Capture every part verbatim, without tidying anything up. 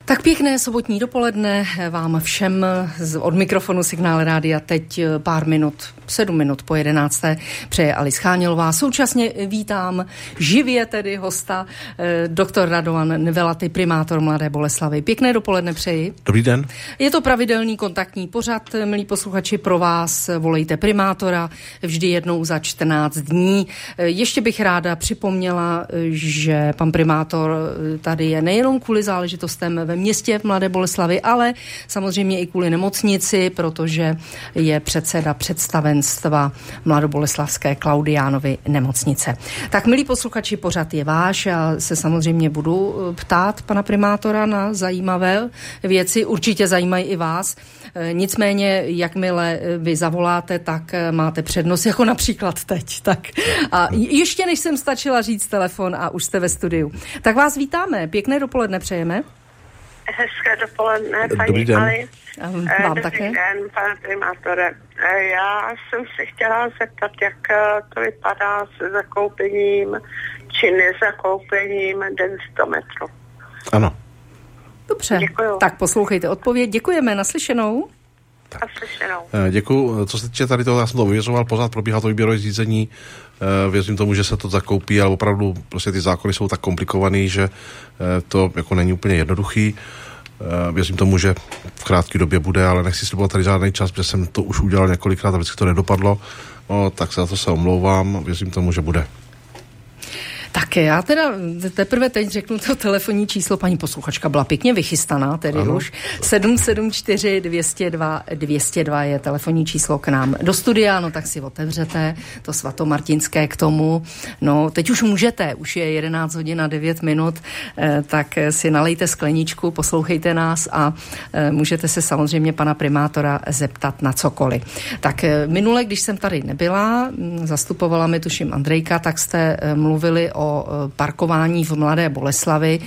Tak pěkné sobotní dopoledne vám všem od mikrofonu Signál Rádia. Teď pár minut, sedm minut po jedenácté přeje Alice Schánělová. Současně vítám živě tedy hosta, doktor Radovan Nevelaty, primátor Mladé Boleslavi. Pěkné dopoledne přeji. Dobrý den. Je to pravidelný kontaktní pořad, milí posluchači, pro vás. Volejte primátora vždy jednou za čtrnáct dní. Ještě bych ráda připomněla, že pan primátor tady je nejenom kvůli záležitostem ve městě v Mladé Boleslavi, ale samozřejmě i kvůli nemocnici, protože je předseda představenstva mladoboleslavské Klaudiánovy nemocnice. Tak, milí posluchači, pořad je váš. Já se samozřejmě budu ptát pana primátora na zajímavé věci. Určitě zajímají i vás. Nicméně, jakmile vy zavoláte, tak máte přednost, jako například teď. Tak. A ještě než jsem stačila říct telefon a už jste ve studiu. Tak vás vítáme. Pěkné dopoledne přejeme. Hezké dopoledne, paní Dobrý den. Ali. Vám Dobrý také. den, pane primátore. Já jsem se chtěla zeptat, jak to vypadá se zakoupením či nezakoupením densitometru. Ano. Dobře. Děkuju. Tak poslouchejte odpověď. Děkujeme, naslyšenou. A slyšenou. Děkuju. Co se týče tady toho, já jsem to ověřoval, pořád probíhá to výběrové řízení. Věřím tomu, že se to zakoupí, ale opravdu prostě ty zákony jsou tak komplikovaný, že to jako není úplně jednoduchý. Věřím tomu, že v krátké době bude, ale nechci slibovat tady žádný čas, protože jsem to už udělal několikrát a vždycky to nedopadlo. No, tak se za to se omlouvám. Věřím tomu, že bude. Tak já teda teprve teď řeknu to telefonní číslo, paní posluchačka byla pěkně vychystaná, tedy ano. Už sedm sedm čtyři dvě nula dva dvě nula dva je telefonní číslo k nám do studia, no tak si otevřete to svatomartinské k tomu. No teď už můžete, už je jedenáct hodin a devět minut, eh, tak si nalejte skleničku, poslouchejte nás a eh, můžete se samozřejmě pana primátora zeptat na cokoliv. Tak eh, minule, když jsem tady nebyla, zastupovala mi tuším Andrejka, tak jste eh, mluvili o parkování v Mladé Boleslavi,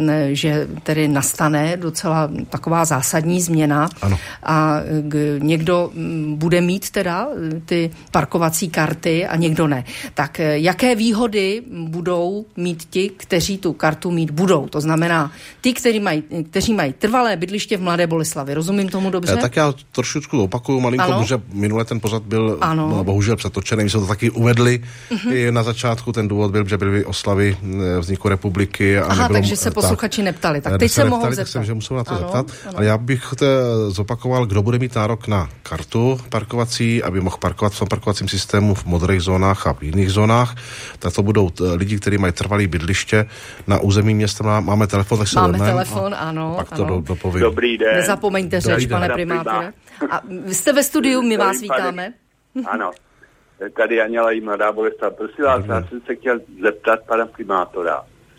že tedy nastane docela taková zásadní změna. Ano. A k, někdo bude mít teda ty parkovací karty a někdo ne. Tak jaké výhody budou mít ti, kteří tu kartu mít budou? To znamená, ty, kteří mají, kteří mají trvalé bydliště v Mladé Boleslavi. Rozumím tomu dobře? Tak já trošičku opakuju malinko, ano. Protože minule ten pořad byl no, bohužel přetočený. My jsme to taky uvedli uh-huh. na začátku. Ten důvod byl, že byly oslavy vzniku republiky. A Aha, nebylo, takže se posluchači tak, neptali. Tak teď se, se mohou neptali, zeptat. Tak jsem, že musím na to ano, zeptat. Ano. Ale já bych to zopakoval, kdo bude mít nárok na kartu parkovací, aby mohl parkovat v tom parkovacím systému v modrých zónách a v jiných zónách. Tak to budou t- lidi, kteří mají trvalé bydliště na území města. Máme telefon, tak se Máme vezmeme, telefon, ano. Pak ano. to dopovím. Dobrý den. Nezapomeňte řeč, pane primátore. A vy jste ve studiu, my vás vítáme. Ano. Tady Aněla i Mladá Boleslav. Prosím vás, já jsem se chtěl zeptat pana primátora,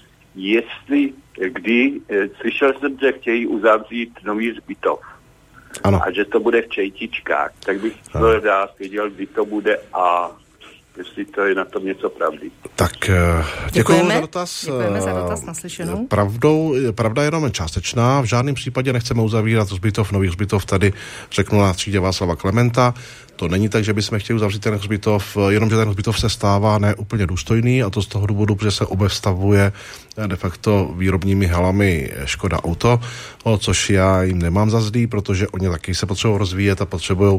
jestli, kdy, slyšel jsem, že chtějí uzavřít nový hřbitov. Ano. A že to bude v Čejtičkách. Tak bych chtěl rád věděl, kdy to bude a jestli to je na tom něco pravdy. Tak děkuji za dotaz. Děkujeme za dotaz, naslyšenou. Pravdou, pravda je jenom částečná. V žádném případě nechceme uzavírat hřbitov, nový hřbitov tady řeknu na třídě Václava Klementa. To není tak, že bychom chtěli uzavřít ten hřbitov, jenomže ten hřbitov se stává neúplně důstojný a to z toho důvodu, protože se obstavuje de facto výrobními halami Škoda Auto, což já jim nemám za zlý, protože oni taky se potřebují rozvíjet a potřebují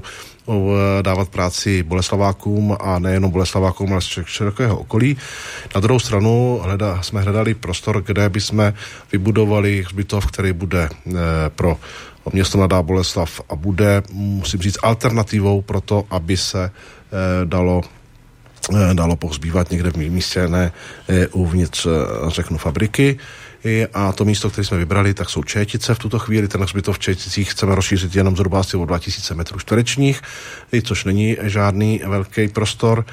dávat práci Boleslavákům a nejenom Boleslavákům, ale z širokého okolí. Na druhou stranu hleda, jsme hledali prostor, kde bychom vybudovali hřbitov, který bude pro město Mladá Boleslav a bude, musím říct, alternativou pro to, aby se e, dalo, e, dalo pohřbívat někde v místě, ne e, uvnitř, řeknu, fabriky. I, a to místo, které jsme vybrali, tak jsou Čejtice v tuto chvíli. Ten hřbitov v Čejticích chceme rozšířit jenom zhruba asi o dva tisíce metrů čtverečních, což není žádný velký prostor.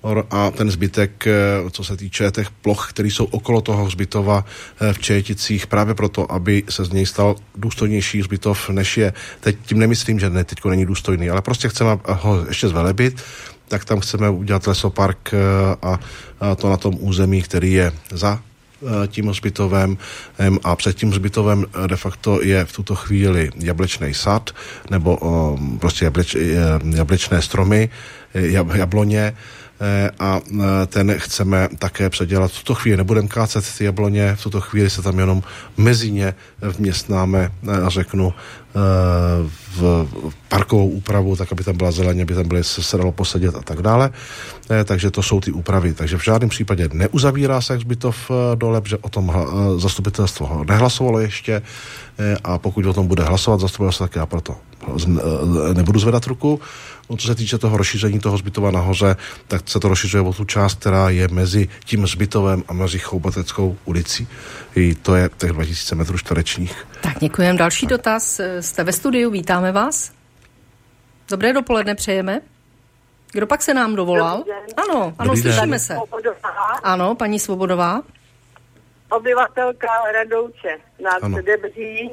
A ten zbytek, co se týče těch ploch, které jsou okolo toho hřbitova v Čejticích, právě proto, aby se z něj stal důstojnější hřbitov, než je. Teď tím nemyslím, že ne, teďko není důstojný, ale prostě chceme ho ještě zvelebit, tak tam chceme udělat lesopark a, a to na tom území, který je za tím hřbitovem a před tím hřbitovem de facto je v tuto chvíli jablečný sad nebo prostě jableč, jablečné stromy, jabloně, a ten chceme také předělat. V tuto chvíli nebudeme kácet ty jabloně, v tuto chvíli se tam jenom mezi ně vměstnáme, řeknu, v parkovou úpravu, tak aby tam byla zeleně, aby tam byly, se dalo posadit a tak dále. Takže to jsou ty úpravy. Takže v žádném případě neuzavírá se hřbitov dole, protože o tom zastupitelstvo nehlasovalo ještě a pokud o tom bude hlasovat zastupitelstvo, tak já proto nebudu zvedat ruku. No, co se týče toho rozšíření toho hřbitova nahoře, tak se to rozšiřuje o tu část, která je mezi tím hřbitovem a mezi Choubateckou ulicí. I to je těch dva tisíce metrů čtverečních. Tak děkujeme. Další tak. dotaz. Jste ve studiu, vítáme vás. Dobré dopoledne přejeme. Kdo pak se nám dovolal? Ano, ano, Dobrý slyšíme den. se. Ano, paní Svobodová. Obyvatelka Radouče nad Debří.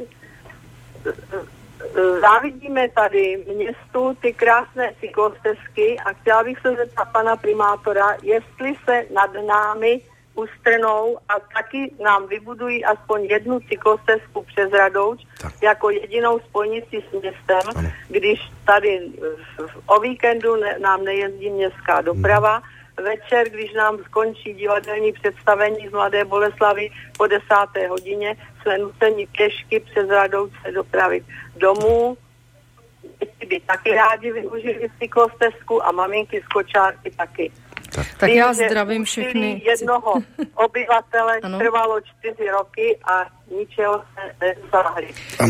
Závidíme tady městu ty krásné cyklostezky a chtěla bych se zeptat pana primátora, jestli se nad námi ustrnou a taky nám vybudují aspoň jednu cyklostezku přes Radouč tak. jako jedinou spojnici s městem, ano. když tady o víkendu ne, nám nejezdí městská doprava, hmm. večer, když nám skončí divadelní představení z Mladé Boleslavi po desáté hodině, jsme nuceni pěšky přes Radouč se dopravit domů. Děti by taky rádi využili cyklostezku a maminky z kočárky taky. Tak, tak já zdravím všechny. Jednoho obyvatele trvalo čtyři roky a ničeho se nedosáhli.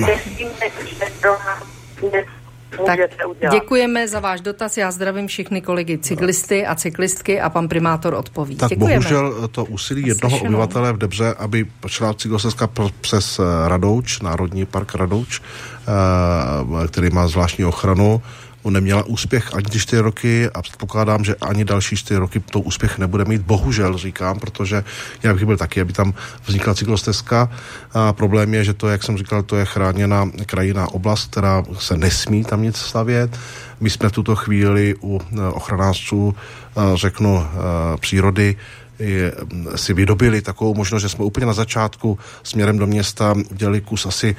Tak děkujeme za váš dotaz, já zdravím všechny kolegy cyklisty a cyklistky a pan primátor odpoví. Tak děkujeme. Bohužel to úsilí jednoho Slyšenou. obyvatele v Debře, aby šla cyklostezka přes Radouč, Národní park Radouč, který má zvláštní ochranu, neměla úspěch ani ty čtyři roky a předpokládám, že ani další čtyři roky to úspěch nebude mít. Bohužel říkám, protože já bych byl taky, aby tam vznikla cyklostezka. A problém je, že to, jak jsem říkal, to je chráněná krajinná oblast, která se nesmí tam nic stavět. My jsme v tuto chvíli u ochranářců, řeknu, přírody si vydobili takovou možnost, že jsme úplně na začátku směrem do města udělali kus asi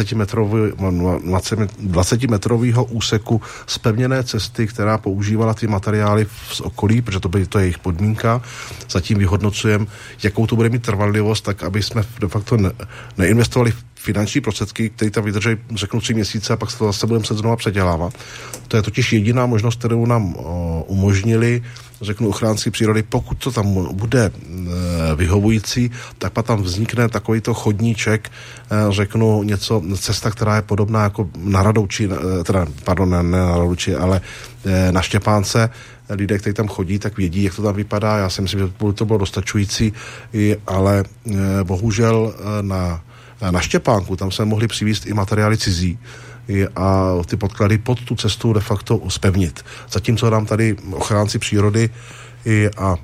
dvacetimetrového úseku zpevněné cesty, která používala ty materiály z okolí, protože to, by, to je jejich podmínka. Zatím vyhodnocujeme, jakou to bude mít trvanlivost, tak aby jsme de facto ne, neinvestovali finanční prostředky, které tam vydrží, řeknu, tři měsíce a pak se to zase budeme se znova předělávat. To je totiž jediná možnost, kterou nám o, umožnili, řeknu, ochránci přírody, pokud to tam bude e, vyhovující, tak pak tam vznikne takovýto chodníček, e, řeknu, něco, cesta, která je podobná jako na Radouči, e, teda, pardon, ne, ne na Radouči, ale e, na Štěpánce. Lidé, kteří tam chodí, tak vědí, jak to tam vypadá. Já si myslím, že to bylo dostačující, i, ale e, bohužel e, na Na Štěpánku, tam jsme mohli přivízt i materiály cizí a ty podklady pod tu cestu de facto zpevnit. Zatímco nám tady ochránci přírody a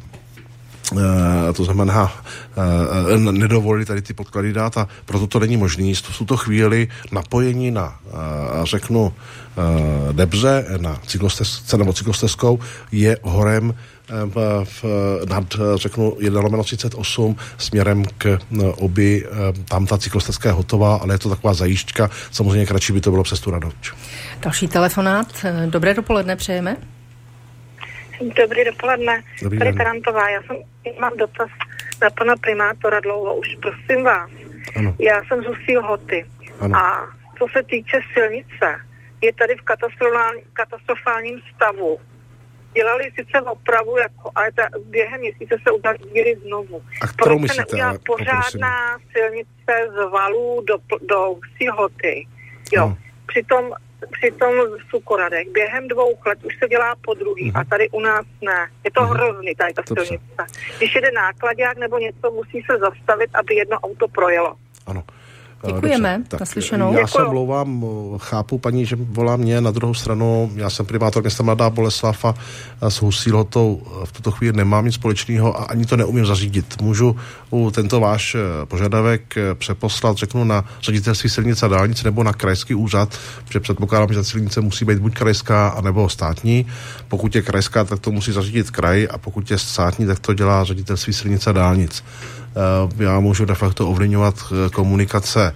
e, to znamená e, nedovolili tady ty podklady dát a proto to není možný. V tuto chvíli napojení na, e, řeknu, e, Debře, na cyklostezce nebo cyklostezkou je horem v, v, nad, řeknu, jedna lomeno třicet osm směrem k obi. Tam ta cyklostezka je hotová, ale je to taková zajížďka. Samozřejmě kratší by to bylo přes tu Radouč. Další telefonát. Dobré dopoledne přejeme. Dobrý dopoledne. Dobrý Tady Tarantová. Já jsem, mám dotaz na pana primátora dlouho už. Prosím vás. Ano. Já jsem z Husí Lhoty. Ano. A co se týče silnice, je tady v katastrofálním stavu. Dělali sice opravu, jako, ale ta, během měsíce se uzavřeli znovu. A kterou myslíte? Proč se neudělá pořádná silnice z Valů do, do Husí Lhoty? Jo. No. Přitom, přitom v Sukoradech během dvou let už se dělá po druhý uh-huh. a tady u nás ne. Je to uh-huh. hrozný, tady ta Dobře. silnice. Když jede nákladák nebo něco, musí se zastavit, aby jedno auto projelo. Ano. Děkujeme, naslyšenou. Já se mlouvám, chápu paní, že volá mě, na druhou stranu, já jsem primátor města Mladá Boleslav a s Husí Lhotou v tuto chvíli nemám nic společného a ani to neumím zařídit. Můžu u tento váš požadavek přeposlat, řeknu, na ředitelství silnic a dálnic nebo na krajský úřad, protože předpokládám, že ta silnice musí být buď krajská, anebo státní. Pokud je krajská, tak to musí zařídit kraj a pokud je státní, tak to dělá ředitelství silnic a dálnic. Já můžu de facto ovlivňovat komunikace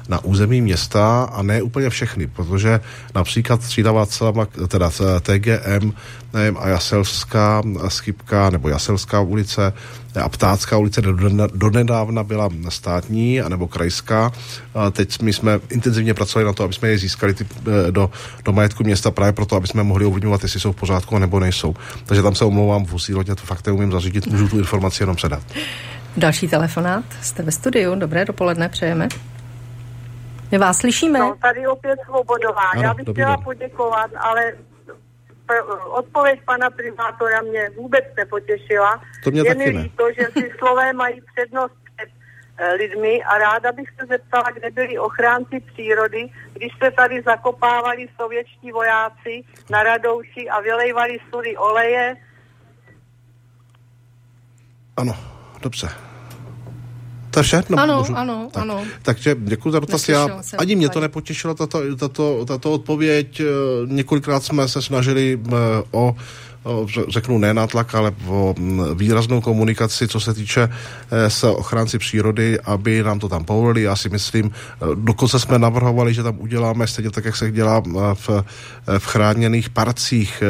na území města a ne úplně všechny, protože například Třída Václava, teda T G M nevím, a Jaselská Schipka nebo Jaselská ulice a Ptácká ulice donedávna byla státní anebo krajská. A teď my jsme intenzivně pracovali na to, aby jsme je získali ty, do, do majetku města právě proto, aby jsme mohli ovlivňovat, jestli jsou v pořádku nebo nejsou. Takže tam se omlouvám, v Úsílotě to fakt neumím zařídit, můžu tu informaci jenom předat. Další telefonát, jste ve studiu, dobré dopoledne, přejeme. My vás slyšíme. No, tady opět Svobodová. Ano, já bych chtěla den. poděkovat, ale odpověď pana primátora mě vůbec nepotěšila. To mě je taky mi ne. líto, že si Slové mají přednost před e, lidmi a ráda bych se zeptala, kde byli ochránci přírody, když se tady zakopávali sovětští vojáci na Radouši a vylejvali sudy oleje. Ano, dobře. To je všechno? Ano, můžu? ano, tak. ano. Takže děkuji za dotaz. Já, ani mě to nepotěšilo, tato, tato, tato odpověď. Několikrát jsme se snažili o, o řeknu ne nátlak, ale o výraznou komunikaci, co se týče s ochránci přírody, aby nám to tam povolili. Já si myslím, dokonce jsme navrhovali, že tam uděláme stejně tak, jak se dělá v, v chráněných parcích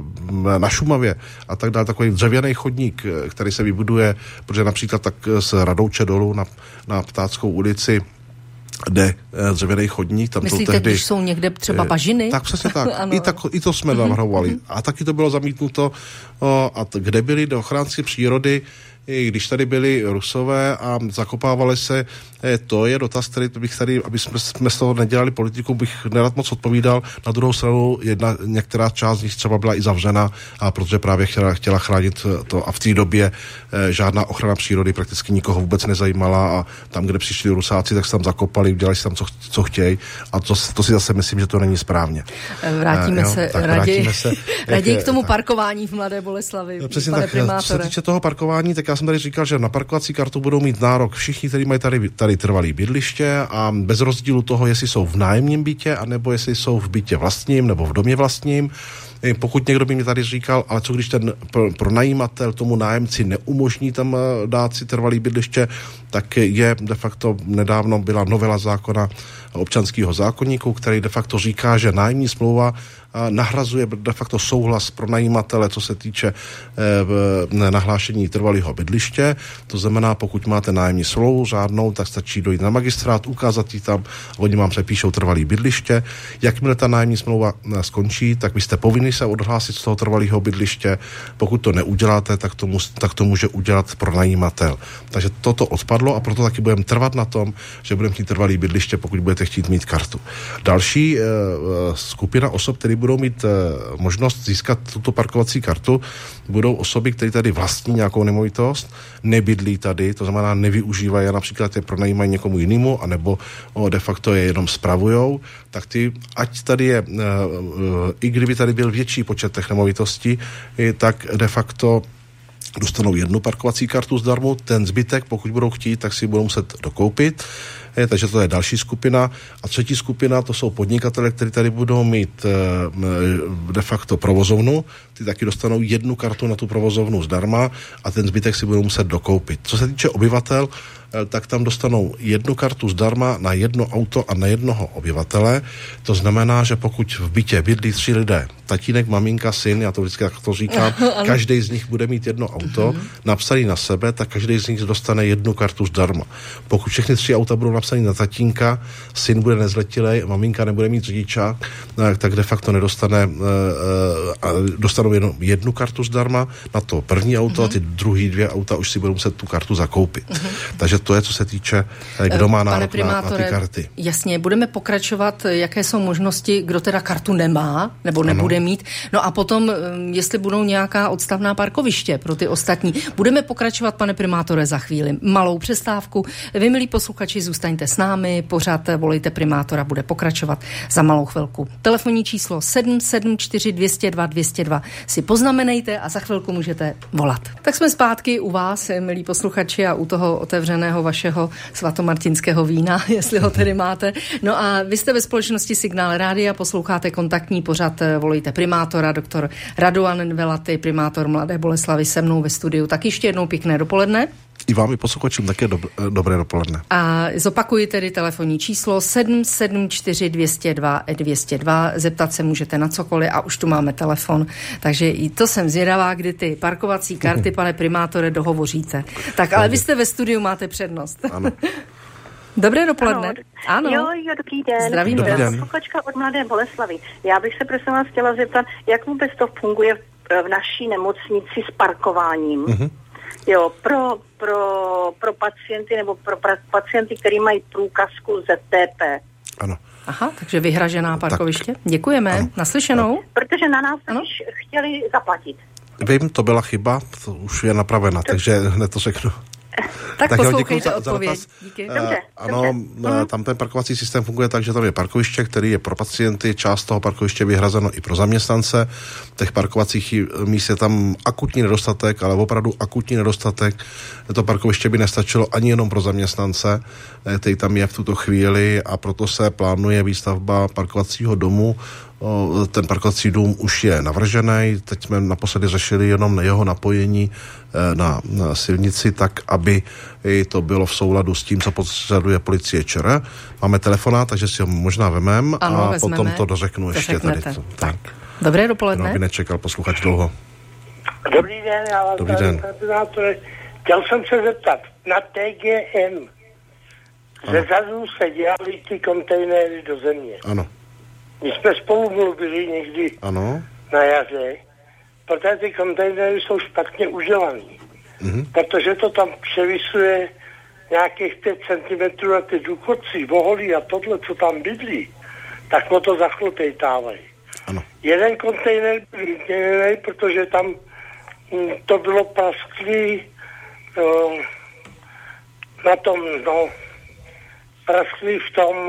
na Šumavě a tak dále, takový dřevěný chodník, který se vybuduje, protože například tak z Radouče dolů na, na Ptáckou ulici jde dřevěný chodník. Tam myslíte, tehdy, když jsou někde třeba bažiny? Tak přesně tak. I, tak I to jsme navrhovali. Mm-hmm. A taky to bylo zamítnuto. O, a t- kde byli do ochránci přírody, i když tady byli Rusové a zakopávali se, to je dotaz, který bych tady, aby jsme, jsme z toho nedělali politiku, bych nerad moc odpovídal. Na druhou stranu jedna, některá část z nich třeba byla i zavřena, a protože právě chtěla, chtěla chránit to a v té době e, žádná ochrana přírody prakticky nikoho vůbec nezajímala a tam, kde přišli Rusáci, tak se tam zakopali, udělali si tam, co, co chtějí a to, to si zase myslím, že to není správně. Vrátíme e, se jo, raději, se, raději k tomu parkování v Mladé Boleslavi. Přesně tak, co se týče toho parkování, tak já jsem tady říkal, že na parkovací kartu budou mít nárok všichni, kteří mají tady, tady trvalý bydliště a bez rozdílu toho, jestli jsou v nájemním bytě, anebo jestli jsou v bytě vlastním nebo v domě vlastním. Pokud někdo by mi tady říkal, ale co když ten pronajímatel tomu nájemci neumožní tam dát si trvalý bydliště, tak je de facto nedávno byla novela zákona občanského zákoníku, který de facto říká, že nájemní smlouva nahrazuje de facto souhlas pronajímatele, co se týče eh, nahlášení trvalého bydliště. To znamená, pokud máte nájemní smlouvu řádnou, tak stačí dojít na magistrát, ukázat ji tam, oni vám přepíšou trvalý bydliště. Jakmile ta nájemní smlouva skončí, tak vy jste povinni se odhlásit z toho trvalého bydliště. Pokud to neuděláte, tak to, mus, tak to může udělat pronajímatel. Takže toto odpadlo a proto taky budeme trvat na tom, že budeme chtít trvalý bydliště, pokud budete chtít mít kartu. Další eh, skupina osob, které budou mít e, možnost získat tuto parkovací kartu, budou osoby, které tady vlastní nějakou nemovitost, nebydlí tady, to znamená nevyužívají, například je pronajímají někomu jinému, anebo o, de facto je jenom spravujou, tak ty, ať tady je, e, e, i kdyby tady byl větší počet těch nemovitostí, e, tak de facto dostanou jednu parkovací kartu zdarma, ten zbytek, pokud budou chtít, tak si budou muset dokoupit. Je, takže to je další skupina. A třetí skupina, to jsou podnikatele, kteří tady budou mít e, de facto provozovnu. Ty taky dostanou jednu kartu na tu provozovnu zdarma a ten zbytek si budou muset dokoupit. Co se týče obyvatel, e, tak tam dostanou jednu kartu zdarma na jedno auto a na jednoho obyvatele. To znamená, že pokud v bytě bydlí tři lidé, tatínek, maminka, syn, já to vždycky tak to říkám, každý z nich bude mít jedno auto napsaný na sebe, tak každý z nich dostane jednu kartu zdarma. Pokud všechny tři auta budou napsaný na tatínka, syn bude nezletilej, maminka nebude mít řidičák, tak de facto nedostane, dostanou jenom jednu kartu zdarma na to první auto, uh-huh. a ty druhý dvě auta už si budou muset tu kartu zakoupit. Uh-huh. Takže to je, co se týče, kdo má nárok na, na ty karty. Jasně, budeme pokračovat, jaké jsou možnosti, kdo teda kartu nemá, nebo nebude ano. mít. No a potom, jestli budou nějaká odstavná parkoviště pro ty ostatní. Budeme pokračovat, pane primátore, za chvíli. Malou přestávku. Vy, milí posluchači, zůstaňte s námi, pořád Volejte primátora bude pokračovat za malou chvilku. Telefonní číslo sedm sedm čtyři dvě nula dva dvě nula dva si poznamenejte a za chvilku můžete volat. Tak jsme zpátky u vás, milí posluchači, a u toho otevřeného vašeho svatomartinského vína, jestli ho tedy máte. No a vy jste ve společnosti Signál Rádia, posloucháte kontaktní pořad Volejte primátora, doktor Radovan Velaty, primátor Mladé Boleslavi se mnou ve studiu. Tak ještě jednou pěkné dopoledne. I vám i posluchačům také dob- dobré dopoledne. A zopakuji tedy telefonní číslo sedm sedm čtyři dvě nula dva dvě nula dva. Zeptat se můžete na cokoliv a už tu máme telefon. Takže i to jsem zvědavá, kdy ty parkovací karty, pane primátore, dohovoříte. Tak ale vy jste ve studiu, máte přednost. Ano. Dobré dopoledne. Ano. Jo, jo, dobrý den. Zdravím vás. Posluchačka od Mladé Boleslavy. Já bych se prosím vás chtěla zeptat, jak vůbec to funguje v, v naší nemocnici s parkováním. Mm-hmm. Jo, pro, pro, pro pacienty nebo pro pacienty, kteří mají průkazku Z T P. Ano. Aha, takže vyhražená parkoviště. Tak. Děkujeme. Ano. Naslyšenou. No. Protože na nás ano? chtěli zaplatit. Vím, to byla chyba, to už je napravena, to... takže hned to řeknu. Tak, tak poslouchejte odpověď. Díky. Dobře, dobře. Ano, dobře. Tam ten parkovací systém funguje tak, že tam je parkoviště, který je pro pacienty, část toho parkoviště vyhrazeno i pro zaměstnance. Těch parkovacích míst je tam akutní nedostatek, ale opravdu akutní nedostatek. To parkoviště by nestačilo ani jenom pro zaměstnance, který tam je v tuto chvíli, a proto se plánuje výstavba parkovacího domu. Ten parkovací dům už je navržený, teď jsme naposledy řešili jenom jeho napojení na, na silnici, tak aby to bylo v souladu s tím, co požaduje policie ČR. Máme telefonát, takže si ho možná vemem ano, a vezmeme. Potom to dořeknu to ještě řeknete. Tady. Tak. Dobré dopoledne. Aby nečekal posluchač dlouho. Dobrý den, já vás Dobrý den. Chtěl jsem se zeptat, na T G M ze Zazů se dělali ty kontejnery do země. Ano. My jsme spolu mluvili někdy ano. na jaře, protože ty kontejnery jsou špatně udělaný. Mm-hmm. Protože to tam převisuje nějakých pět centimetrů a ty důchodci, voholí a tohle, co tam bydlí, tak mu to zachlopejtávají. Ano. Jeden kontejner byl vyměněný, protože tam m, to bylo prasklý no, na tom, no, prasklý v tom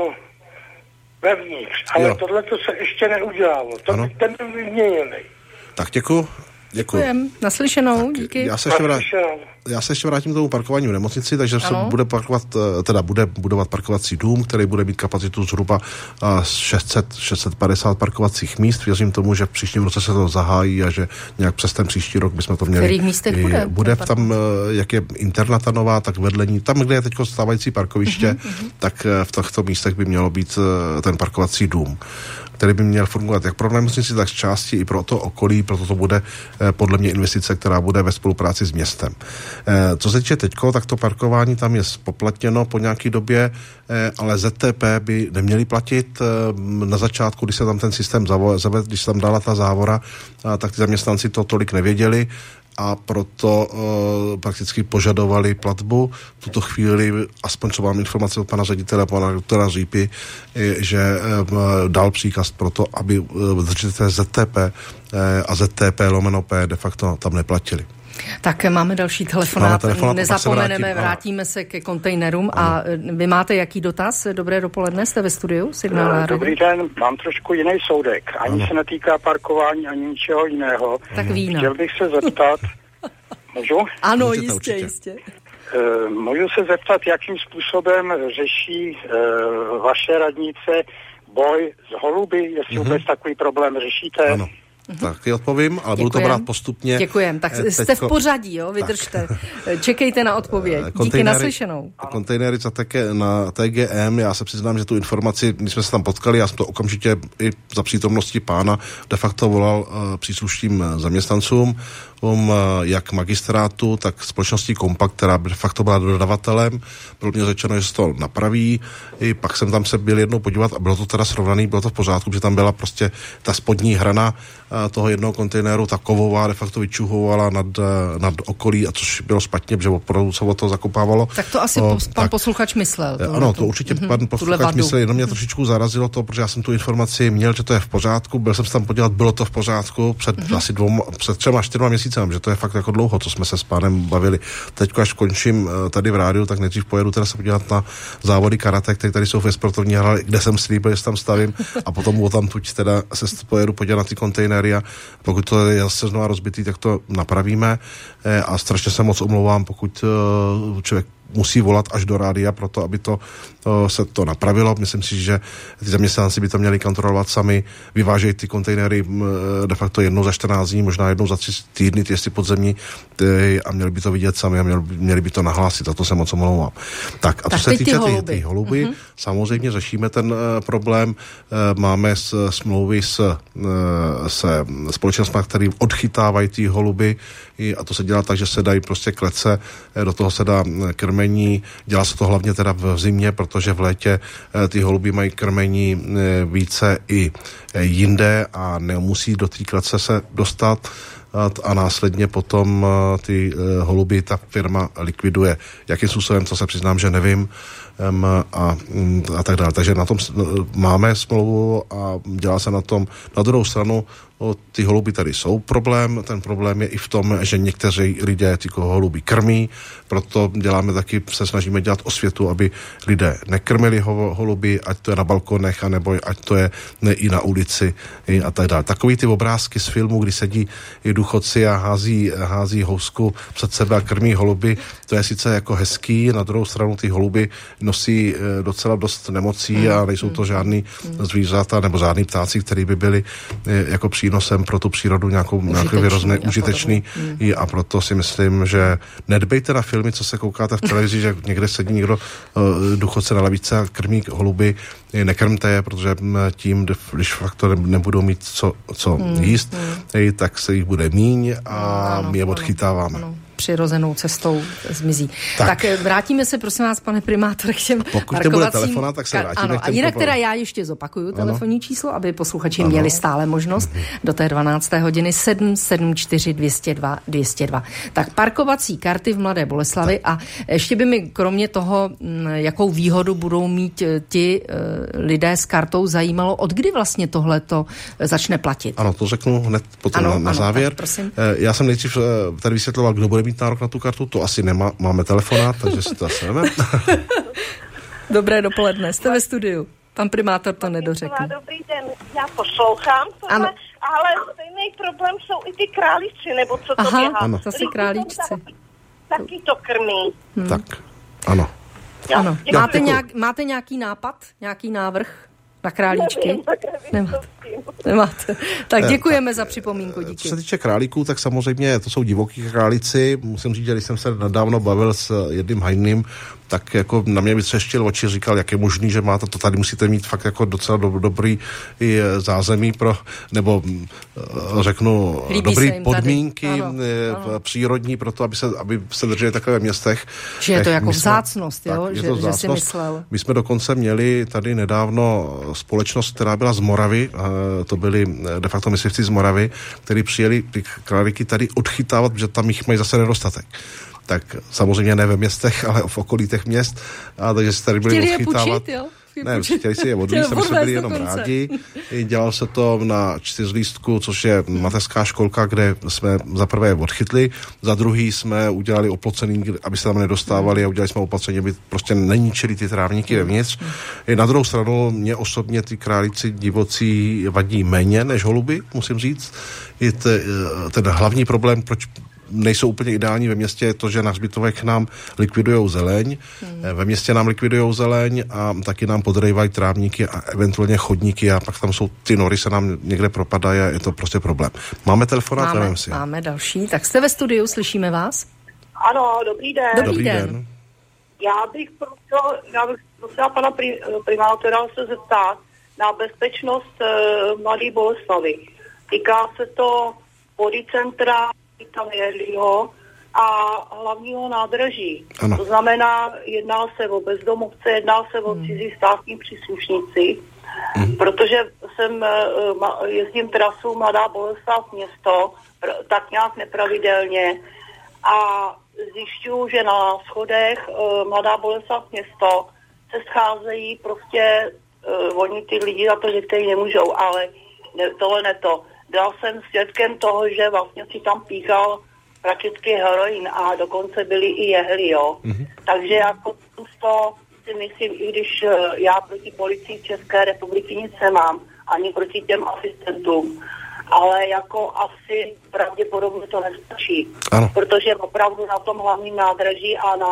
vevnitř, ale jo. Tohle to se ještě neudělalo. To by ten byl vyměněný. Tak děkuji. Děkuji. Naslyšenou, tak díky. Já se, ještě vrát, já se ještě vrátím k tomu parkování v nemocnici, takže ano. se bude parkovat, teda bude budovat parkovací dům, který bude mít kapacitu zhruba šest set, šest set padesát parkovacích míst. Věřím tomu, že v příštím roce se to zahájí a že nějak přes ten příští rok bychom to měli. V kterých místech bude? Bude tam, jak je internata nová, tak vedlení, tam, kde je teď stávající parkoviště, uh-huh, tak v těchto místech by mělo být ten parkovací dům, který by měl fungovat jak pro nemocnici, tak z části i pro to okolí, proto to bude eh, podle mě investice, která bude ve spolupráci s městem. Eh, co se týče teďko, tak to parkování tam je spoplatněno po nějaký době, eh, ale Z T P by neměli platit. Eh, na začátku, když se tam ten systém zavedl, když se tam dala ta závora, eh, tak ty zaměstnanci to tolik nevěděli, a proto uh, prakticky požadovali platbu. V tuto chvíli, aspoň co mám informace od pana ředitele, pana doktora Řípy, že uh, dal příkaz pro to, aby uh, držitelé Z T P uh, a Z T P lomeno P de facto tam neplatili. Tak máme další telefonát. Máme telefonát Nezapomeneme, se vrátím, vrátíme se ke kontejnerům. Ano. A vy máte jaký dotaz? Dobré dopoledne, jste ve studiu? Signál Dobrý den, mám trošku jiný soudek. Ani ano. se netýká parkování, ani ničeho jiného. Tak vína. Chtěl bych se zeptat, můžu? Ano, můžete, jistě, určitě. jistě. Uh, můžu se zeptat, jakým způsobem řeší uh, vaše radnice boj s holuby, jestli mm-hmm. vůbec takový problém řešíte? Ano. Taky odpovím, ale budu to brát postupně. Děkujem. Tak Teďko... jste v pořadí, jo? Vydržte. Tak. Čekejte na odpověď. Díky, naslyšenou. Kontejnery za na T G M, já se přiznám, že tu informaci, když jsme se tam potkali, já jsem to okamžitě i za přítomnosti pána de facto volal uh, příslušným zaměstnancům, um, jak magistrátu, tak společností Kompakt, která de facto byla dodavatelem. Bylo mě řečeno, že se to napraví. I pak jsem tam se byl jednou podívat a bylo to teda srovnaný, bylo to v pořádku, že tam byla prostě ta spodní hrana toho jednoho kontejneru, ta kovová de facto vyčuhovala nad, nad okolí, a což bylo špatně, protože opravdu se o to zakopávalo. Tak to asi o, pan tak, posluchač myslel. Ano, to určitě mm-hmm, pan posluchač myslel, jenom mě trošičku zarazilo to, protože já jsem tu informaci měl, že to je v pořádku, byl jsem se tam podívat, bylo to v pořádku před mm-hmm. asi dvou, před třema, čtyřma měsícem, že to je fakt jako dlouho, co jsme se s pánem bavili. Teď, až končím tady v rádiu, tak nejdřív pojedu teda se podívat na závody karate, které tady jsou ve sportovní hale, kde jsem slíbil, že tam stavím, a potom tam tuď teda se pojedu podívat na ty kontejnery, a pokud to je zase znovu rozbitý, tak to napravíme. A strašně se moc omlouvám, pokud člověk musí volat až do rádia pro to, aby to uh, se to napravilo. Myslím si, že ty zaměstnanci by to měli kontrolovat sami, vyvážejí ty kontejnery uh, de facto jednou za čtrnáct dní, možná jednou za tři týdny, ty jestli podzemní, ty, a měli by to vidět sami a měli, měli by to nahlásit, a to se moc omlouvám. Tak a tak co se týče holuby, ty, ty holuby uh-huh. samozřejmě řešíme ten uh, problém. Uh, máme s, smlouvy s, uh, se společnostmi, které odchytávají ty holuby, a to se dělá tak, že se dají prostě klece, do toho se dá krmení, dělá se to hlavně teda v zimě, protože v létě ty holuby mají krmení více i jinde a nemusí do té klece se dostat, a následně potom ty holuby ta firma likviduje. Jakým způsobem, to se přiznám, že nevím, a, a tak dále. Takže na tom máme smlouvu a dělá se na tom. Na druhou stranu, no, ty holuby tady jsou problém. Ten problém je i v tom, že někteří lidé ty holuby krmí, proto děláme taky, se snažíme dělat osvětu, aby lidé nekrmili ho, holuby, ať to je na balkonech, anebo ať to je ne, i na ulici i a tak dále. Takový ty obrázky z filmu, kdy sedí i důchodci a hází, hází housku před sebe a krmí holuby, to je sice jako hezký, na druhou stranu ty holuby nosí docela dost nemocí a nejsou to žádný zvířata nebo žádný ptáci, který by byli jako přínosem pro tu přírodu nějakou nějaký vyrozný, užitečný mm. a proto si myslím, že nedbejte na filmy, co se koukáte v televizi, že někde sedí někdo uh, důchodce na lavice a krmí holuby, nekrmte je, protože tím, když fakt to nebudou mít co, co mm. jíst, mm. tak se jich bude míň a ano, je odchytáváme. Ano. Přirozenou cestou zmizí. Tak. tak vrátíme se, prosím vás, pane primátor, k těm Pokud nebude telefona, tak se vrátíme ano, k těm a jinak problém. teda já ještě zopakuju telefonní ano. číslo, aby posluchači ano. měli stále možnost mm-hmm. do té dvanácté hodiny sedm sedm čtyři dvě nula dva dvě nula dva. Tak parkovací karty v Mladé Boleslavi tak. A ještě by mi kromě toho, jakou výhodu budou mít ti lidé s kartou, zajímalo, od kdy vlastně tohleto začne platit. Ano, to řeknu hned potom ano, na, na ano, závěr. Já jsem nejdřív tady vysvětloval, kdo bude mít nárok na tu kartu, to asi nemá, máme telefonát, takže si to asi nevím. Dobré dopoledne, jste ve studiu. Pan primátor to nedořekl. Dobrý den, já poslouchám tohle, ale stejný problém jsou i ty králíci, nebo co to Aha, běhá. Ano. Zase králíčci. Taky, taky to krmí. Hmm. Tak, ano. Já, ano. Máte, nějak, máte nějaký nápad, nějaký návrh na králíčky? Nevím, Nemáte. Nemáte. Tak děkujeme za připomínku, díky. Co se týče králíků, tak samozřejmě to jsou divoký králíci. Musím říct, že když jsem se nedávno bavil s jedním hajným, tak jako na mě vytřeštil oči, říkal, jak je možný, že máte to tady, musíte mít fakt jako docela do, dobrý zázemí pro, nebo řeknu, Líbí dobrý podmínky ano, ano. přírodní pro to, aby se, aby se drželi takové v městech. Že je to jako jsme, vzácnost, jo? Tak, že, to vzácnost. že si myslel. My jsme dokonce měli tady nedávno společnost, která byla z Moravy, to byli de facto myslivci z Moravy, kteří přijeli ty králíky tady odchytávat, protože tam jich mají zase nedostatek. Tak samozřejmě ne ve městech, ale v okolí těch měst. A takže se tady byli chtěli odchytávat. Je půjčit, jo? Ne, chtěli si je odvízt, my jsme byli jenom rádi. Dělal se to na čtyřlístku, což je mateřská školka, kde jsme za prvé odchytli, za druhý jsme udělali oplocený, aby se tam nedostávali a udělali jsme opatření, aby prostě neníčili ty trávníky vevnitř. Na druhou stranu mě osobně ty králíci divocí vadí méně než holuby, musím říct. Je ten hlavní problém, proč nejsou úplně ideální ve městě, je to, že na hřbitovech nám likvidujou zeleň, hmm. ve městě nám likvidujou zeleň a taky nám podrývají trávníky a eventuálně chodníky a pak tam jsou ty nory, se nám někde propadají a je to prostě problém. Máme telefonát? Máme, si. máme další. Tak jste ve studiu, slyšíme vás? Ano, dobrý den. Dobrý, dobrý den. den. Já bych prosila, já bych prosila pana pri, primátora se zeptat na bezpečnost uh, Mladé Boleslavy. Týká se to bodycentra tam Jerlího a hlavního nádraží. Ano. To znamená, jedná se o bezdomovce, jedná se o cizí státní příslušníci, mm. protože jsem jezdím trasu Mladá Boleslav město, tak nějak nepravidelně a zjišťuju, že na schodech Mladá Boleslav město se scházejí prostě oni ty lidi za to, že kteří nemůžou, ale tohle ne to. Byl jsem svědkem toho, že vlastně si tam píchal prakticky heroin a dokonce byly i jehly, jo. Mm-hmm. Takže jako to si myslím, i když já proti policii České republiky nic nemám, ani proti těm asistentům, ale jako asi pravděpodobně to nestačí. Ano. Protože opravdu na tom hlavním nádraží a na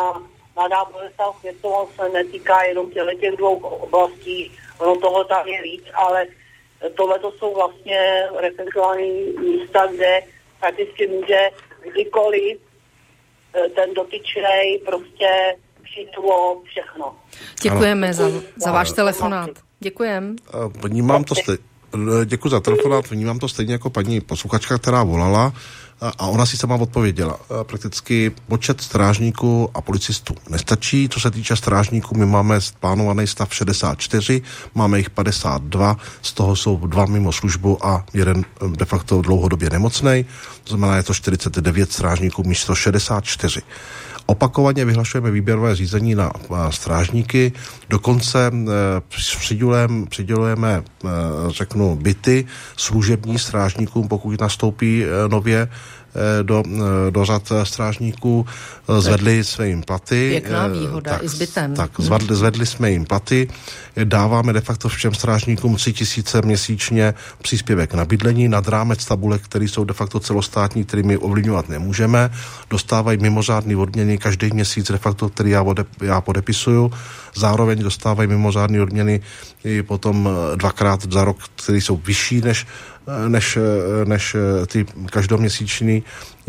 Mladá Boleslav Město se netýká jenom těch dvou oblastí, ono toho tam je víc, ale tohle to jsou vlastně reflektované místa, kde prakticky může kdykoliv ten dotyčnej prostě přijtulo všechno. Děkujeme za, za váš telefonát. Děkujem. Vnímám to stejně. Děkuji za telefonát, vnímám to stejně jako paní posluchačka, která volala, a ona si sama odpověděla. Prakticky počet strážníků a policistů nestačí. Co se týče strážníků, my máme plánovaný stav šedesát čtyři, máme jich padesát dva, z toho jsou dva mimo službu a jeden de facto dlouhodobě nemocnej. To znamená, je to čtyřicet devět strážníků místo šedesát čtyři. Opakovaně vyhlašujeme výběrové řízení na strážníky, dokonce přidělujeme, přidělujeme, řeknu, byty služební strážníkům, pokud nastoupí nově do, do řad strážníků, zvedli jsme jim platy. Pěkná výhoda tak, i s bytem. Tak, zvedli, zvedli jsme jim platy, dáváme de facto všem strážníkům tři tisíce měsíčně příspěvek na bydlení, nad rámec tabulek, které jsou de facto celostátní, který my ovlivňovat nemůžeme, dostávají mimořádný odměny každý měsíc de facto, který já, ode, já podepisuju, zároveň dostávají mimořádný odměny i potom dvakrát za rok, které jsou vyšší než než, než ty každoměsíční,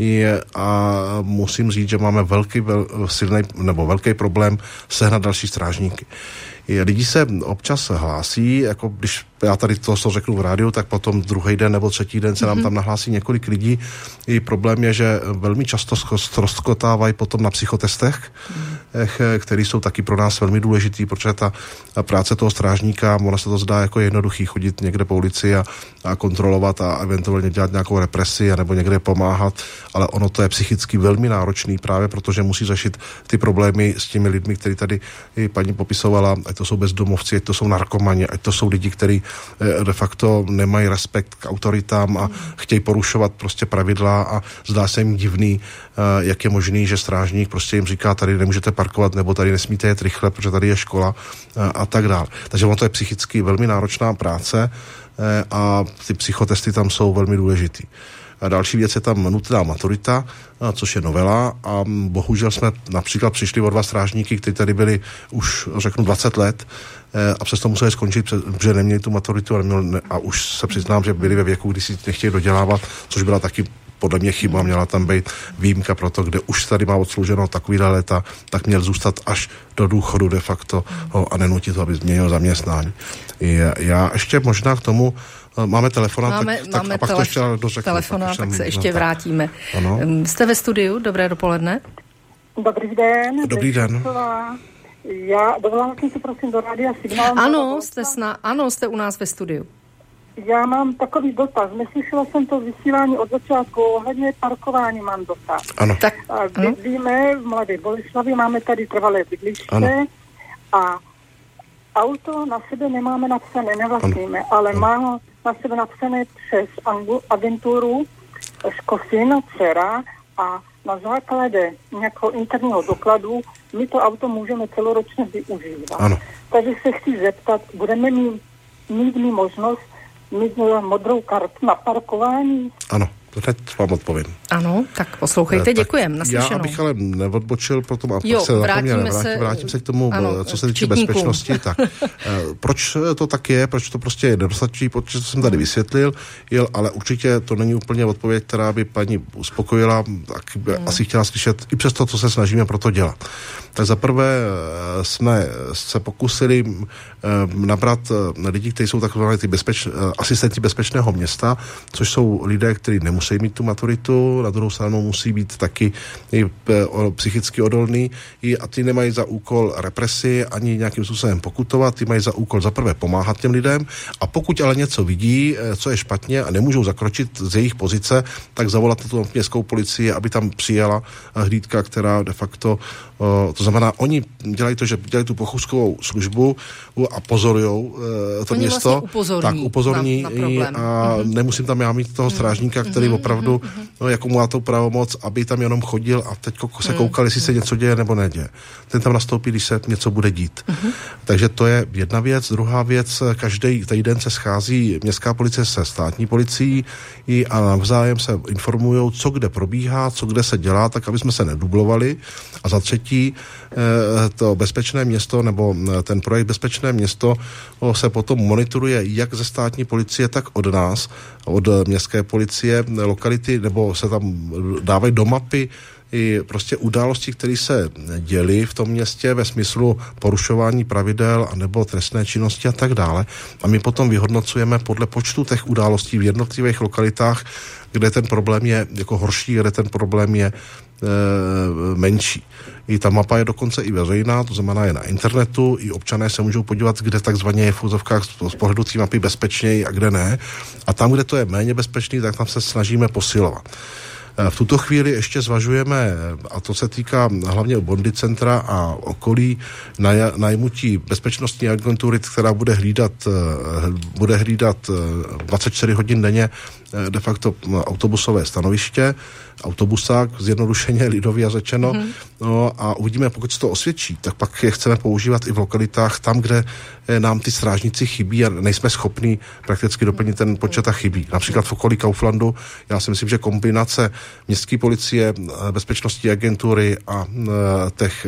a musím říct, že máme velký, vel, silný, nebo velký problém sehnat další strážníky. Lidi se občas hlásí, jako když já tady to, co řeknu v rádiu, tak potom druhý den nebo třetí den se nám tam nahlásí několik lidí. I problém je, že velmi často ztroskotávají potom na psychotestech, které jsou taky pro nás velmi důležitý, protože ta práce toho strážníka, ona se to zdá jako jednoduchý, chodit někde po ulici a, a kontrolovat a eventuálně dělat nějakou represi nebo někde pomáhat, ale ono to je psychicky velmi náročný právě, protože musí řešit ty problémy s těmi lidmi, který tady i paní popisovala, ať to jsou bezdomovci, ať to jsou narkomani, ať to jsou lidi, kteří de facto nemají respekt k autoritám a chtějí porušovat prostě pravidla a zdá se jim divný, jak je možný, že strážník prostě jim říká, tady nemůžete parkovat nebo tady nesmíte jet rychle, protože tady je škola a tak dále. Takže ono to je psychicky velmi náročná práce a ty psychotesty tam jsou velmi důležitý. A další věc je tam nutná maturita, což je novela, a bohužel jsme například přišli o dva strážníky, kteří tady byli už, řeknu, dvacet let a přesto museli skončit, protože neměli tu maturitu a, neměli, a už se přiznám, že byli ve věku, kdy si nechtěli dodělávat, což byla taky podle mě chyba, měla tam být výjimka pro to, kde už tady má odslouženo takovýhle léta, tak měl zůstat až do důchodu de facto ho, a nenutit ho, aby změnil zaměstnání. Já ještě možná k tomu máme telefonát, máme, tak, máme tak a pak telef- to ještě dořeknu. telefonát, tak, tak se ještě no, vrátíme. Ano. Jste ve studiu, dobré dopoledne. Dobrý den. Dobrý den. Já dovolám si prosím do rádia Signál. Ano, jste sna- ano, jste u nás ve studiu. Já mám takový dotaz. Neslyšela jsem to vysílání od začátku, ohledně parkování mám dotaz. Ano. Tak, bydlíme v Mladé Boleslavi, máme tady trvalé bydliště ano. a auto na sebe nemáme napsané, nevlastníme, ano. ale ano. má na sebe napsané přes agenturu Škofin, dcera, a na základě nějakého interního dokladu my to auto můžeme celoročně využívat. Ano. Takže se chci zeptat, budeme mít, mít mi možnost mít modrou kartu na parkování? Ano, hned vám odpovím. Ano, tak poslouchejte, děkujeme, naslyšenou. Já abych ale neodbočil, potom a jo, se vrátíme, vrátím, se, vrátím se k tomu, ano, co se týče bezpečnosti. Tak, proč to tak je, proč to prostě je nedostačí, protože to jsem tady vysvětlil, je, ale určitě to není úplně odpověď, která by paní uspokojila, tak by hmm. asi chtěla slyšet i přes to, co se snažíme pro to dělat. Tak zaprvé jsme se pokusili nabrat lidi, kteří jsou takzvané ty bezpeč, asistenti bezpečného města, což jsou lidé, kteří nemusí mít tu maturitu, na druhou stranu musí být taky psychicky odolný a ty nemají za úkol represi ani nějakým způsobem pokutovat, ty mají za úkol zaprvé pomáhat těm lidem, a pokud ale něco vidí, co je špatně a nemůžou zakročit z jejich pozice, tak zavolat tu městskou policii, aby tam přijela hlídka, která de facto, to znamená, oni dělají to, že dělají tu pochůzkovou službu a pozorujou to oni město, vlastně upozorní tak upozorní na, na problém. a mm-hmm. nemusím tam já mít toho strážníka, který mm-hmm. opravdu, no, jakou má tu pravomoc, aby tam jenom chodil a teď se koukal, jestli se něco děje nebo neděje. Ten tam nastoupí, když se něco bude dít. Mm-hmm. Takže to je jedna věc. Druhá věc, každý týden se schází městská policie se státní policií a navzájem se informujou, co kde probíhá, co kde se dělá, tak aby jsme se nedublovali. A za třetí, to bezpečné město nebo ten projekt Bezpečné město se potom monitoruje jak ze státní policie, tak od nás, od městské policie, lokality, nebo se tam dávají do mapy i prostě události, které se děly v tom městě ve smyslu porušování pravidel anebo trestné činnosti a tak dále. A my potom vyhodnocujeme podle počtu těch událostí v jednotlivých lokalitách, kde ten problém je jako horší, kde ten problém je e, menší. I ta mapa je dokonce i veřejná, to znamená je na internetu, i občané se můžou podívat, kde takzvaně je v úzovkách z pohledu té mapy bezpečněji a kde ne. A tam, kde to je méně bezpečný, tak tam se snažíme posilovat. V tuto chvíli ještě zvažujeme, a to se týká hlavně Bondy centra a okolí, najmutí bezpečnostní agentury, která bude hlídat, bude hlídat dvacet čtyři hodin denně de facto autobusové stanoviště, autobusák, zjednodušeně lidově řečeno. Mm-hmm. No a uvidíme, pokud se to osvědčí, tak pak je chceme používat i v lokalitách tam, kde nám ty strážníci chybí a nejsme schopní prakticky doplnit ten počet a chybí. Například v okolí Kauflandu, já si myslím, že kombinace městské policie, bezpečnostní agentury a těch,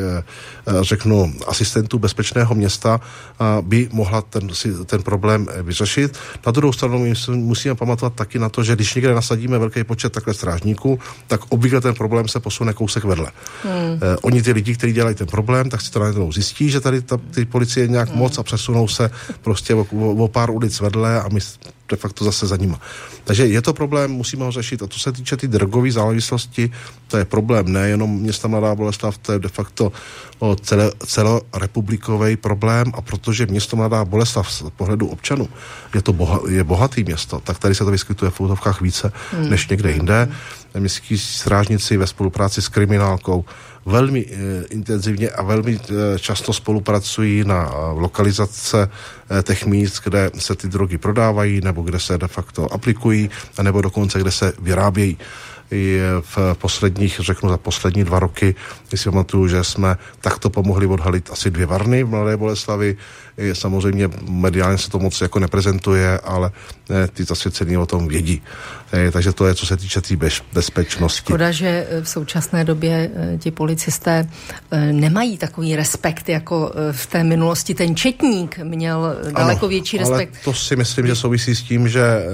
řeknu, asistentů bezpečného města by mohla ten, ten problém vyřešit. Na druhou stranu my musíme pamatovat taky na to, že když někde nasadíme velký počet takhle strážníků, tak obvykle ten problém se posune kousek vedle. Hmm. Eh, oni ty lidi, kteří dělají ten problém, tak si to najednou zjistí, že tady ta, ty policie je nějak hmm. moc a přesunou se prostě o, o, o pár ulic vedle a my de facto zase za nima. Takže je to problém, musíme ho řešit. A to se týče ty drogové závislosti, to je problém nejenom města Mladá Boleslav, to je de facto o celo, celorepublikový problém a protože město Mladá Boleslav z pohledu občanů je to boha, je bohatý město, tak tady se to vyskytuje v úzovkách více hmm. než někde jinde. Městskí strážníci ve spolupráci s kriminálkou velmi e, intenzivně a velmi e, často spolupracují na e, lokalizace e, těch míst, kde se ty drogy prodávají, nebo kde se de facto aplikují, nebo dokonce kde se vyrábějí. I v posledních, řeknu za poslední dva roky, když si pamatuju, že jsme takto pomohli odhalit asi dvě varny v Mladé Boleslavi. I samozřejmě mediálně se to moc jako neprezentuje, ale ty zasvěcení o tom vědí. Takže to je, co se týče té bez, bezpečnosti. Škoda, že v současné době ti policisté nemají takový respekt, jako v té minulosti ten četník měl daleko ano, větší respekt. Ale to si myslím, že souvisí s tím, že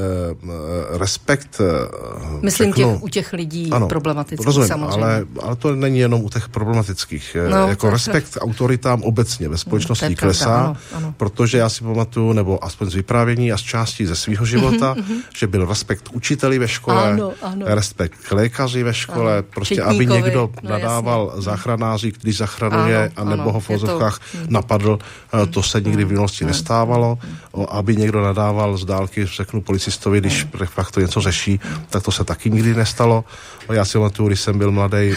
respekt... Myslím řeknu, těch, u těch lidí ano, problematických rozumím, samozřejmě. Ale, ale to není jenom u těch problematických. No, jako respekt k autoritám obecně ve společnosti klesá, ano, ano. Protože já si pamatuju, nebo aspoň z vyprávění a z částí ze svého života, že byl respekt učiteli ve škole, ano, ano. respekt k lékaři ve škole, ano. prostě Četníkovi, aby někdo no, nadával jasně. záchranáři, když zachraňuje, anebo ho v vozovkách to... napadl, to se nikdy v minulosti ano. nestávalo, aby někdo nadával z dálky, řeknu policistovi, když fakt to něco řeší, tak to se taky nikdy nestalo. Já si pamatuju, když jsem byl mladý,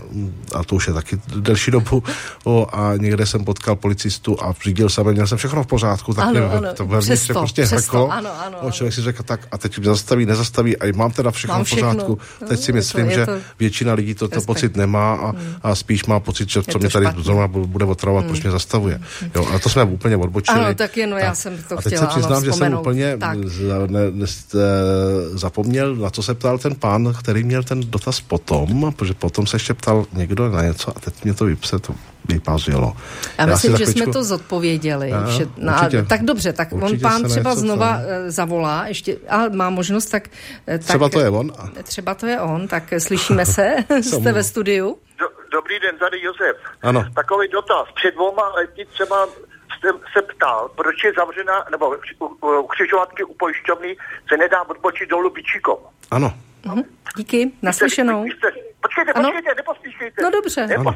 a to už je taky delší dobu, a někde jsem potkal policistu a řídil jsem, měl jsem všechno v pořádku, tak ano, ano, to ve mně prostě hrklo. Člověk si řekl tak a teď mě zastaví, nezastaví a mám teda všechno mám v pořádku. Všechno. Teď si myslím, to, že to... většina lidí to, to pocit nemá a, a spíš má pocit, že co mě tady zrovna bude otravovat, hmm. proč mě zastavuje. Jo, a to jsme úplně odbočili. Ano, tak jen, já jsem to a chtěla, teď se přiznám, že jsem úplně z, ne, ne, zapomněl, na co se ptal ten pán, který měl ten dotaz potom, protože potom se ještě ptal někdo na něco a teď mě to vypse, to vypázilo. Já, já myslím, že chvíčku... jsme to zodpověděli. Já, že, no, tak dobře, tak on pán třeba znova ptal. zavolá, ještě, a má možnost, tak... Třeba tak, to je on. Třeba to je on, tak slyšíme se, jste ve studiu. Do, dobrý den, tady Josef. Ano. Takový dotaz. Před dvouma lety třeba jste se ptal, proč je zavřena, nebo u, u křižovatky u pojišťovny se nedá odbočit dolů bičíkom. Ano. Mhm. Díky, naslyšenou. Vy jste, počkejte, ano? počkejte, nepospíšejte. No dobře. Nepos...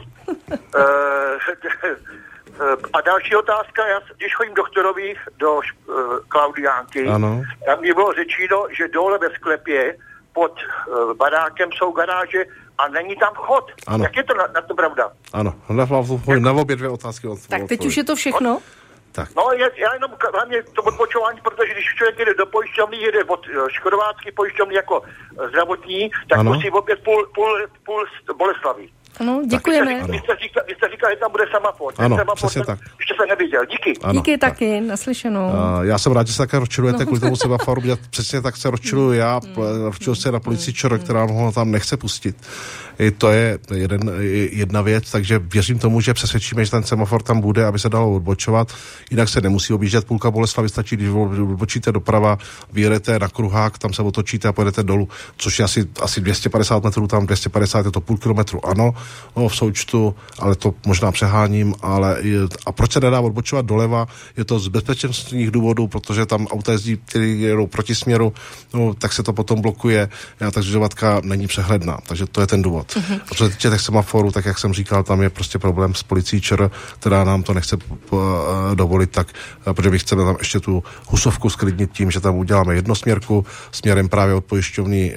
A další otázka, já když chodím doktorovi do uh, Klaudiánky, ano. tam mi bylo řečeno, že dole ve sklepě pod uh, barákem jsou garáže a není tam vchod. Ano. Jak je to na, na to pravda? Ano, na, na obě dvě otázky. Od, tak teď už je to všechno? Tak. No, je, já jenom hlavně to odbočování, protože když člověk jede do pojišťovny, jede od škodovácké pojišťovny jako zdravotní, tak ano. musí opět půl, půl, půl Boleslavy. Ano, děkujeme. Vy jste říkal, vy jste říkal, že tam bude semafor. Ano, semafor, přesně tak. Ještě jsem neviděl, díky. Ano, díky tak. taky, naslyšenou. Uh, já jsem rád, že se také rozčilujete no. kvůli tomu semaforu, přesně tak se rozčiluju já, rozčiluju se na policii ČR, která ho tam nechce pustit. I to je jeden, jedna věc, takže věřím tomu, že přesvědčíme, že ten semafor tam bude, aby se dalo odbočovat, jinak se nemusí objíždět půlka Boleslavy, stačí, když odbočíte doprava, vyjedete na kruhák, tam se otočíte a pojedete dolů, což je asi, asi dvě stě padesát metrů, tam dvě stě padesát je to půl kilometru, ano, no, v součtu, ale to možná přeháním, ale a proč se nedá odbočovat doleva, je to z bezpečnostních důvodů, protože tam auta jezdí, který jedou proti směru, no, tak se to potom blokuje, a ta křižovatka není přehledná, takže to je ten důvod. Uh-huh. A co se týče těch semaforů, tak jak jsem říkal, tam je prostě problém s policií ČR, která nám to nechce dovolit, tak protože my chceme tam ještě tu Husovku sklidnit tím, že tam uděláme jednosměrku směrem právě od pojišťovny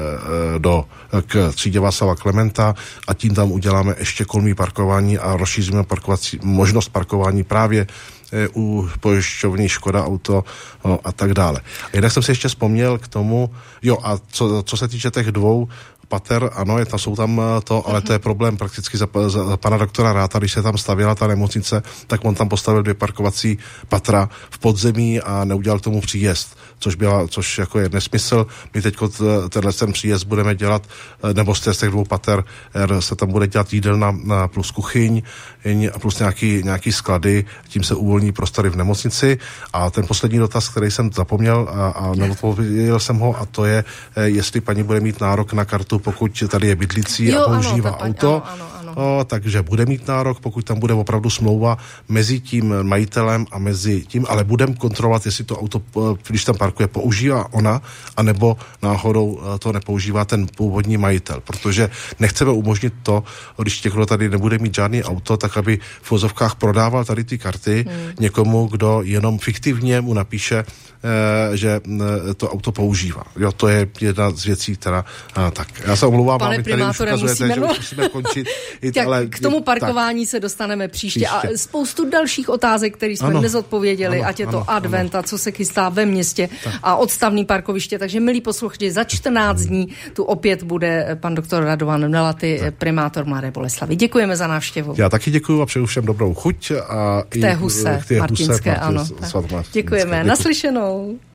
do k třídě Václava Klementa a tím tam uděláme ještě kolmý parkování a rozšíříme parkovací, možnost parkování právě u pojišťovní Škoda Auto no, a tak dále. A jinak jsem si ještě vzpomněl k tomu, jo a co, co se týče těch dvou pater, ano, je tam, jsou tam to, ale to je problém prakticky za, za pana doktora Ráta, když se tam stavěla ta nemocnice, tak on tam postavil dvě parkovací patra v podzemí a neudělal k tomu příjezd, což byla, což jako je nesmysl. My teď tenhle ten příjezd budeme dělat, nebo z těch dvou pater se tam bude dělat jídelna plus kuchyň a plus nějaký, nějaký sklady, tím se uvolní prostory v nemocnici. A ten poslední dotaz, který jsem zapomněl a, a neodpověděl jsem ho, a to je, jestli paní bude mít nárok na kartu, pokud tady je bydlící jo, a používá ano, auto, ano, ano, ano. O, takže bude mít nárok, pokud tam bude opravdu smlouva mezi tím majitelem a mezi tím, ale budeme kontrolovat, jestli to auto, když tam parkuje, používá ona, anebo náhodou to nepoužívá ten původní majitel, protože nechceme umožnit to, když někdo tady nebude mít žádný auto, tak aby v vozovkách prodával tady ty karty hmm. někomu, kdo jenom fiktivně mu napíše, že to auto používá. Jo, to je jedna z věcí, která a, tak. Já se omlouvám, pane vám, tady už ukazujete, musíme, že no. už musíme končit. Tak, ale, k tomu parkování tak. se dostaneme příště. příště. A spoustu dalších otázek, které jsme ano. nezodpověděli, ano, ať je to ano, advent, ano. a co se chystá ve městě tak. a odstavný parkoviště. Takže milí posluchači, za čtrnáct dní tu opět bude pan doktor Radovan Melaty, tak. primátor Mladé Boleslavi. Děkujeme za návštěvu. Já taky děkuju a přeju všem dobrou chuť. A k té huse, k té martinské, huse, ano. Děkujeme. Naslyšenou.